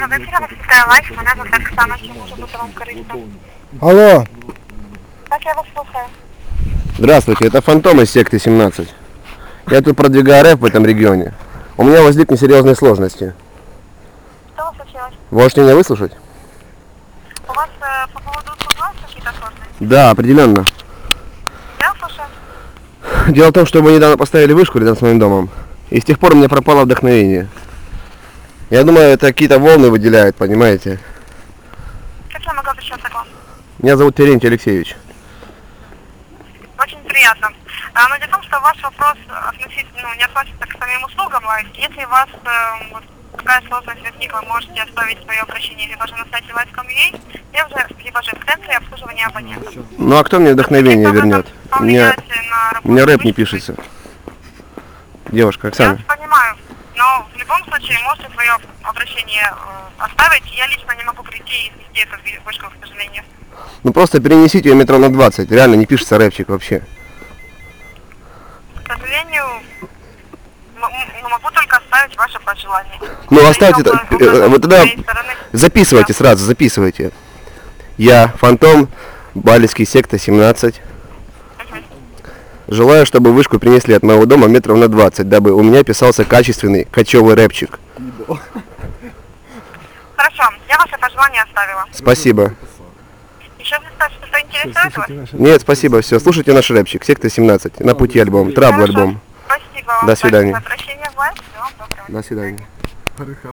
Алло. Так, я вас слушаю. Здравствуйте, это Фантом из секты 17. Я тут продвигаю рэп в этом регионе. У меня возникли серьезные сложности. Что случилось? Вы можете меня выслушать? У вас по поводу суда какие-то сложности? Да, определенно. Я слушаю. Дело в том, что вы недавно поставили вышку рядом с моим домом. И с тех пор у меня пропало вдохновение. Я думаю, это какие-то волны выделяют, понимаете? Как я могу обращаться к вам? Меня зовут Терентий Алексеевич. Очень приятно. Но дело в том, что ваш вопрос относительно, не относится к самим услугам. Если у вас вот такая сложность возникла, можете оставить свое обращение либо же на сайте Live.com.ua, либо же в центре обслуживания абонентов. Ну а кто мне вдохновение вернет? У меня рэп не пишется. Девушка, Я Оксана. вас понимаю, но в любом случае можете свое обращение оставить. Я лично не могу прийти и ввести эту вышку, к сожалению. Ну просто перенесите ее метров на 20. Реально не пишется рэпчик вообще. К сожалению, могу только оставить ваше пожелание. Ну оставьте, вот тогда записывайте сразу, записывайте. Я Фантом, Балецкий, секта 17. Желаю, чтобы вышку принесли от моего дома метров на 20, дабы у меня писался качественный кочевый рэпчик. Хорошо, я ваше пожелание оставила. Спасибо. Еще что-то интересует вас? Нет, спасибо, все. Слушайте наш рэпчик, секта 17. На пути альбом, трабл альбом. Спасибо вам. До свидания. Обращение в Live. Всего вам доброго. До свидания.